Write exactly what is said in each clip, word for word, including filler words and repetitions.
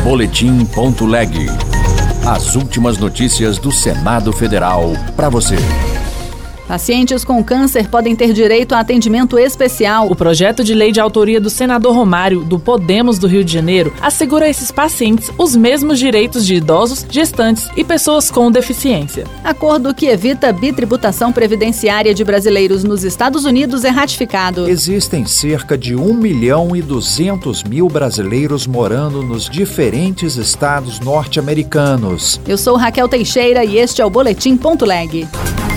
Boletim ponto leg. As últimas notícias do Senado Federal para você. Pacientes com câncer podem ter direito a atendimento especial. O projeto de lei de autoria do senador Romário, do Podemos do Rio de Janeiro, assegura a esses pacientes os mesmos direitos de idosos, gestantes e pessoas com deficiência. Acordo que evita bitributação previdenciária de brasileiros nos Estados Unidos é ratificado. Existem cerca de um milhão e duzentos mil brasileiros morando nos diferentes estados norte-americanos. Eu sou Raquel Teixeira e este é o Boletim ponto leg.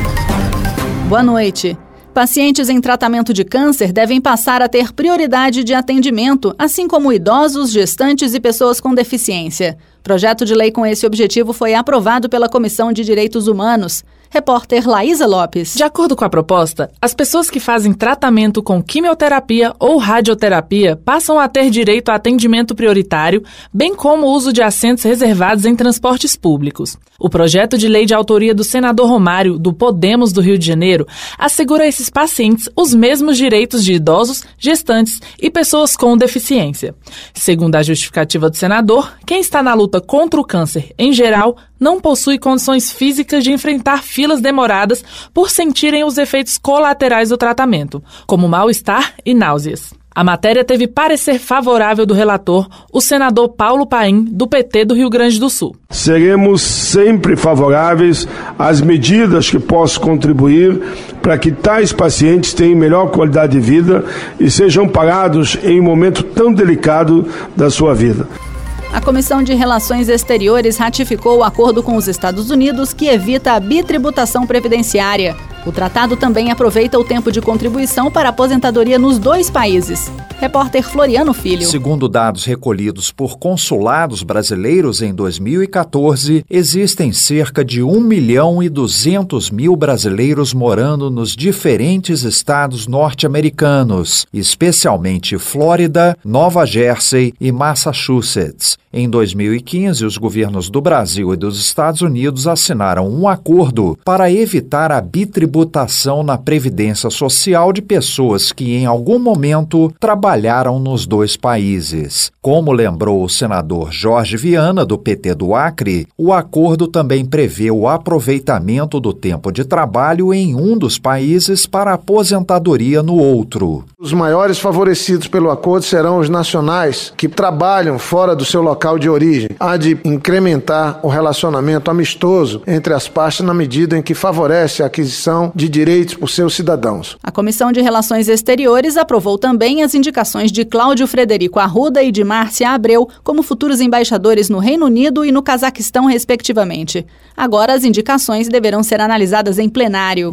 Boa noite. Pacientes em tratamento de câncer devem passar a ter prioridade de atendimento, assim como idosos, gestantes e pessoas com deficiência. Projeto de lei com esse objetivo foi aprovado pela Comissão de Direitos Humanos. Repórter Laísa Lopes. De acordo com a proposta, as pessoas que fazem tratamento com quimioterapia ou radioterapia passam a ter direito a atendimento prioritário, bem como o uso de assentos reservados em transportes públicos. O projeto de lei de autoria do senador Romário, do Podemos do Rio de Janeiro, assegura a esses pacientes os mesmos direitos de idosos, gestantes e pessoas com deficiência. Segundo a justificativa do senador, quem está na luta contra o câncer, em geral, não possui condições físicas de enfrentar filas demoradas por sentirem os efeitos colaterais do tratamento, como mal-estar e náuseas. A matéria teve parecer favorável do relator, o senador Paulo Paim, do P T do Rio Grande do Sul. Seremos sempre favoráveis às medidas que possam contribuir para que tais pacientes tenham melhor qualidade de vida e sejam parados em um momento tão delicado da sua vida. A Comissão de Relações Exteriores ratificou o acordo com os Estados Unidos que evita a bitributação previdenciária. O tratado também aproveita o tempo de contribuição para a aposentadoria nos dois países. Repórter Floriano Filho. Segundo dados recolhidos por consulados brasileiros em dois mil e quatorze, existem cerca de um milhão e duzentos mil brasileiros morando nos diferentes estados norte-americanos, especialmente Flórida, Nova Jersey e Massachusetts. Em dois mil e quinze, os governos do Brasil e dos Estados Unidos assinaram um acordo para evitar a bitributação na Previdência Social de pessoas que, em algum momento, trabalharam nos dois países. Como lembrou o senador Jorge Viana, do P T do Acre, o acordo também prevê o aproveitamento do tempo de trabalho em um dos países para aposentadoria no outro. Os maiores favorecidos pelo acordo serão os nacionais que trabalham fora do seu local de origem. Há de incrementar o relacionamento amistoso entre as partes na medida em que favorece a aquisição de direitos por seus cidadãos. A Comissão de Relações Exteriores aprovou também as indicações de Cláudio Frederico Arruda e de Márcia Abreu como futuros embaixadores no Reino Unido e no Cazaquistão, respectivamente. Agora as indicações deverão ser analisadas em plenário.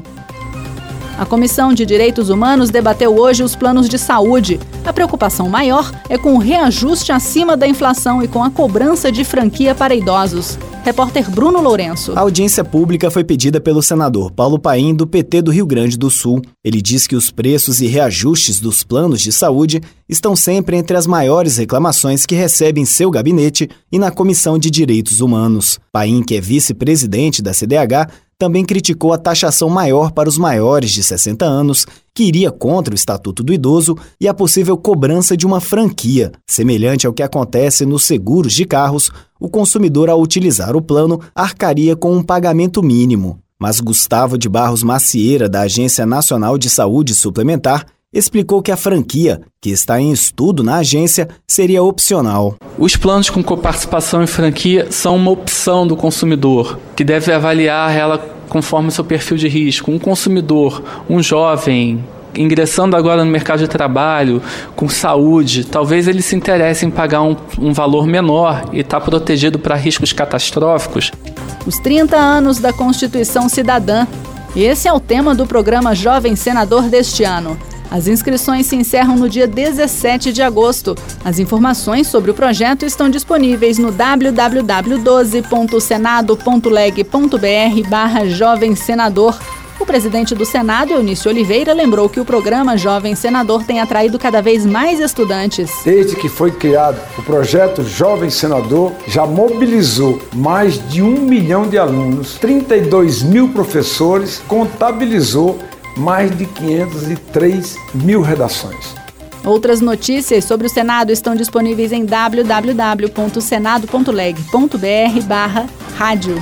A Comissão de Direitos Humanos debateu hoje os planos de saúde. A preocupação maior é com o reajuste acima da inflação e com a cobrança de franquia para idosos. Repórter Bruno Lourenço. A audiência pública foi pedida pelo senador Paulo Paim, do P T do Rio Grande do Sul. Ele diz que os preços e reajustes dos planos de saúde estão sempre entre as maiores reclamações que recebe em seu gabinete e na Comissão de Direitos Humanos. Paim, que é vice-presidente da C D H, também criticou a taxação maior para os maiores de sessenta anos, que iria contra o Estatuto do Idoso e a possível cobrança de uma franquia. Semelhante ao que acontece nos seguros de carros, o consumidor, ao utilizar o plano, arcaria com um pagamento mínimo. Mas Gustavo de Barros Macieira, da Agência Nacional de Saúde Suplementar, explicou que a franquia, que está em estudo na agência, seria opcional. Os planos com coparticipação em franquia são uma opção do consumidor, que deve avaliar ela conforme o seu perfil de risco. Um consumidor, um jovem, ingressando agora no mercado de trabalho, com saúde, talvez ele se interesse em pagar um, um valor menor e estar protegido para riscos catastróficos. Os trinta anos da Constituição Cidadã. Esse é o tema do programa Jovem Senador deste ano. As inscrições se encerram no dia dezessete de agosto. As informações sobre o projeto estão disponíveis no w w w ponto doze ponto senado ponto leg ponto b r barra Jovem Senador. O presidente do Senado, Eunício Oliveira, lembrou que o programa Jovem Senador tem atraído cada vez mais estudantes. Desde que foi criado, o projeto Jovem Senador já mobilizou mais de um milhão de alunos, trinta e dois mil professores, contabilizou mais de quinhentas e três mil redações. Outras notícias sobre o Senado estão disponíveis em w w w ponto senado ponto leg ponto b r barra rádio.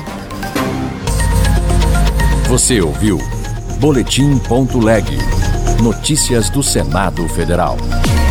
Você ouviu Boletim ponto leg. Notícias do Senado Federal.